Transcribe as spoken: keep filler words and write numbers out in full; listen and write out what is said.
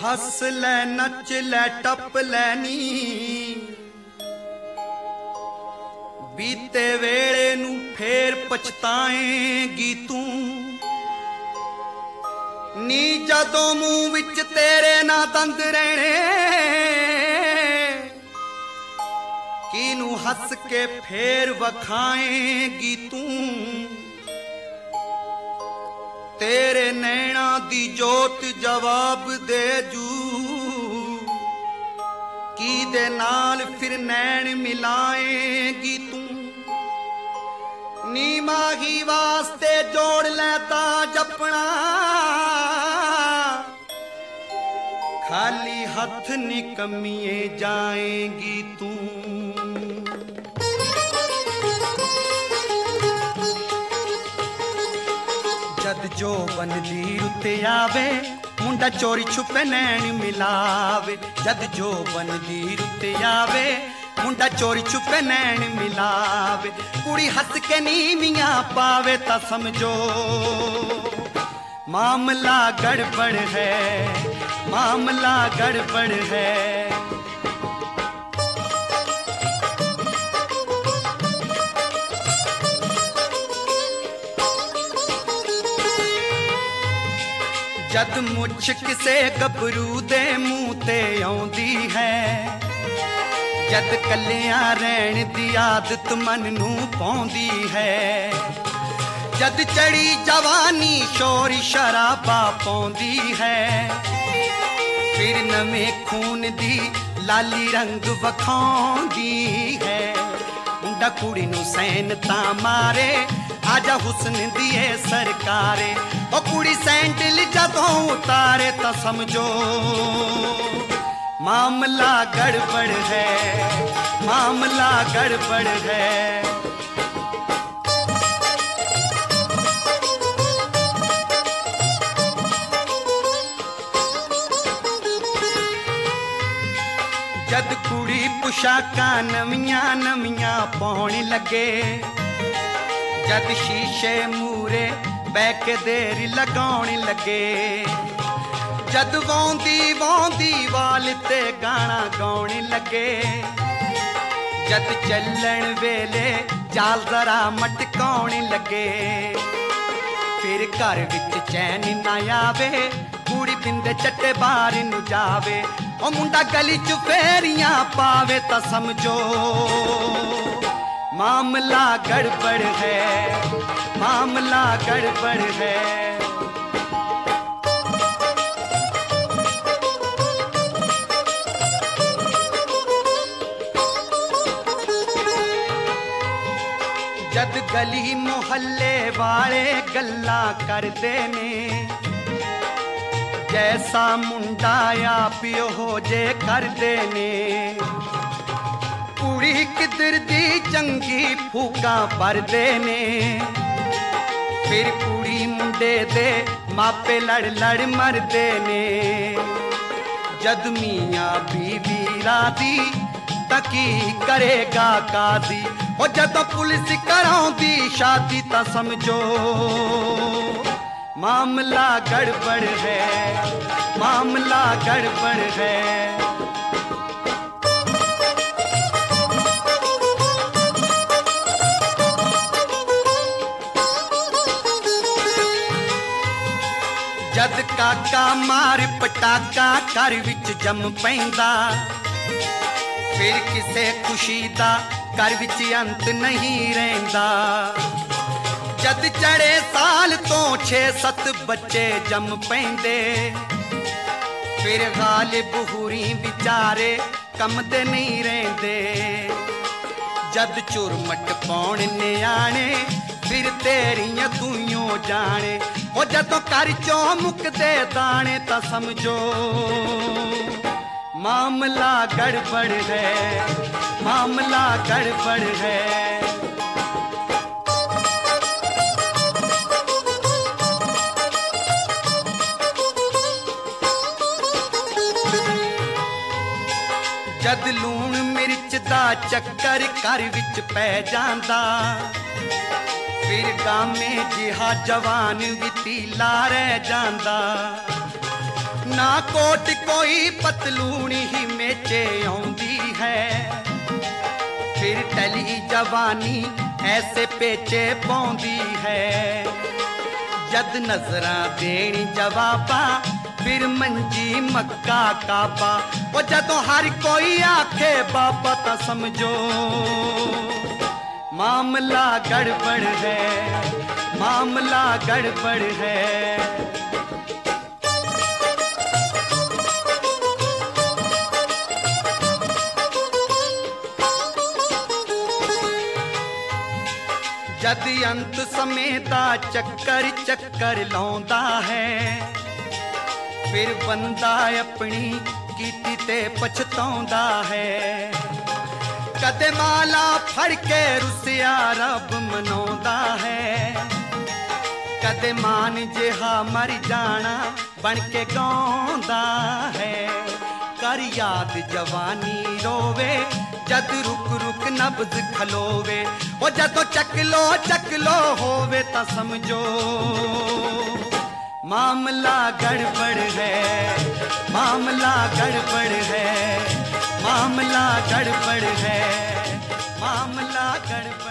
हस ले नच ले टप लैनी बीते वेले नू फेर पछताएगी तू नी जदों मुंह विच तेरे ना दंद रहने किनू हस के फेर वखाएगी तू तेरे नैना दी जोत जवाब दे जू की दे नाल फिर नैन मिलाएगी तू नी माही वास्ते जोड़ लेता जपना खाली हथ निकमिए जाएगी तू जद जो बनदी रुते आवे मुंडा चोरी छुपे नैन मिलावे जद जो बनदी रुते आवे मुंडा चोरी छुपे नैन मिलावे कुड़ी हंस के नीमियां पावे ता समझो मामला गड़बड़ है मामला गड़बड़ है जद मुछ किसे गबरू दे मुंह ते आउंदी है जद कलियां रहन दी आदत मन नू पौंदी है जद चढ़ी जवानी शोर शराबा पौंदी है फिर नवें खून दी लाली रंग वखाउंदी है मुंडा कुड़ी नू सैन ता मारे आजा हुस्न दिए सरकारे ओ कुड़ी सैंडल जदों उतारे ता समझो मामला गड़बड़ है मामला गड़बड़ है जद कुड़ी पुशाकां नवियां नवियां पाउण लगे जद शीशे मूरे बैके देर लगाउण लगे जद वौंदी वौंदी वाल ते गाना गाउण लगे जद चलण वेले जाल जरा मटकाउण लगे फिर घर विच चैन ना आवे कुड़ी पिंदे चट्टे बाहर नू जावे ओ मुंडा गली च फेरियां पावे ता समझो मामला गड़बड़ है मामला गड़बड़ है जद गली मोहल्ले वाले गल्ला करदे ने जैसा मुंडा या पियो हो जे करदे ने कुड़ी किधर दी चंगी फूका भरदे ने फिर कुड़ी मुंडे दे मापे लड़ लड़ मरदे ने जद मियां बीवी रादी तकी करेगा कादी ओ जद पुलिस कराउंदी शादी ता समझो मामला गड़बड़ है मामला गड़बड़ है जद काका मार पटाका घर विच जम पैंदा फिर किसे खुशी दा घर विच अंत नहीं रहिंदा जद चढ़े साल तो छे सत बच्चे जम पैंदे फिर गालिब हुरी बिचारे कमदे नहीं रहिंदे जद चुरमट पौण न्याणे फिर तेरियां तूइयों जाने ओ जदों कर चो मुकदे दाने ता समझो मामला गड़बड़ है मामला गड़बड़ है जद लूण मिर्च दा चक्कर घर विच पै जांदा फिर गामे जिहा जवान भी तीला रह जांदा ना कोट कोई पतलूनी ही मेचे आउंदी है, फिर टली जवानी ऐसे पेचे पौंदी है। जद नजरा देनी जवाबा फिर मंजी मक्का काबा, वो जदों हर कोई आखे बाबा ता समझो मामला गड़बड़ है, मामला गड़बड़ है। जद अंत समेता चक्कर चक्कर लाउंदा है, फिर बंदा अपनी कीती ते पछताउंदा है। कदे माला फड़ के रुसिया रब मनाउंदा है, कदे मान जिहा मर जाना बन के गाउंदा है। कर याद जवानी रोवे जद रुक रुक नब्ज खलोवे, ओ जदों चकलो चकलो होवे ता समझो मामला गड़बड़ है, मामला गड़बड़ है, मामला गड़बड़ है, मामला गड़बड़।